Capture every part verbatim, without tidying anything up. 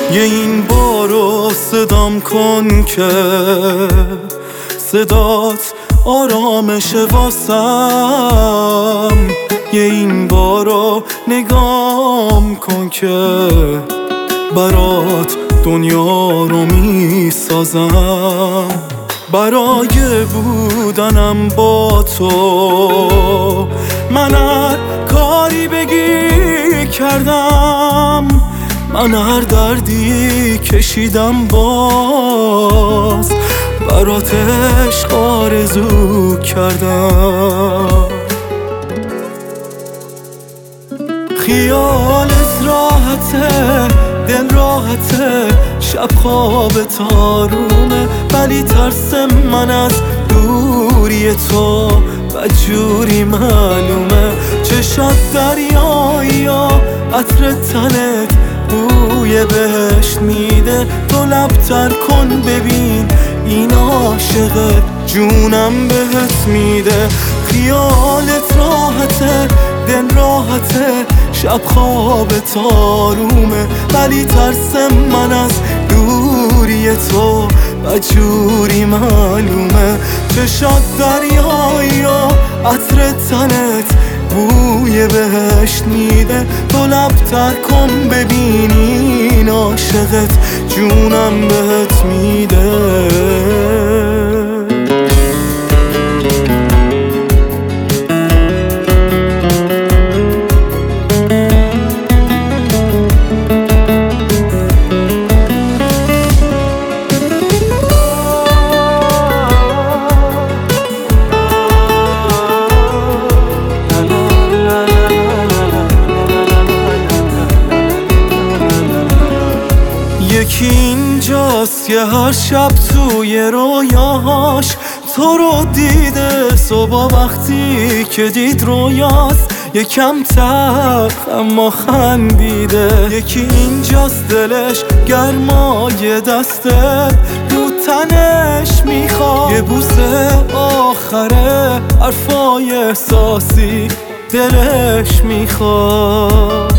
یه این بارو صدام کن که صدات آرامش واسم. یه این بارو نگام کن که برات دنیا رو می سازم. برای بودنم با تو من هر کاری بگی کردم، من هر دردی کشیدم باز برات عشق آرزو کردم. خیالت راحته، دل راحته، شب خوابت آرومه، ولی ترس من از دوری تو بدجوری معلومه. چشات دریایی و عطر تنت بوی بهشت میده، تو لبتر کن ببین این عاشقت جونم بهت میده. خیالت راحته، دل راحته، شب خوابت آرومه، ولی ترس من از دوری تو بدجوری معلومه. چشات دریایی و عطر تنت بوی بهشت میده، تو لبتر کن ببینی این عاشقت جونم بهت میده. یکی اینجاست که هر شب توی رویاهاش تو رو دیده، صبح وقتی که دید رویاست یکم تلخ اما خندیده. یکی اینجاست دلش گرمای دستت رو تنش میخواد، یه بوسه آخره حرفای احساسی دلش میخواد.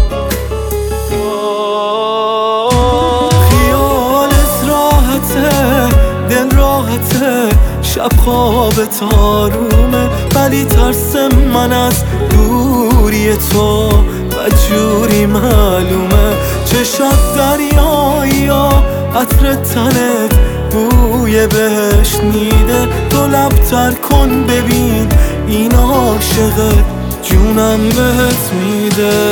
دل راحته، شب خوابت آرومه، ولی ترس من از دوری تو بدجوری معلومه. چشات دریایی و عطر تنت بوی بهشت میده، تو لبتر کن ببین این عاشقت جونم بهت میده.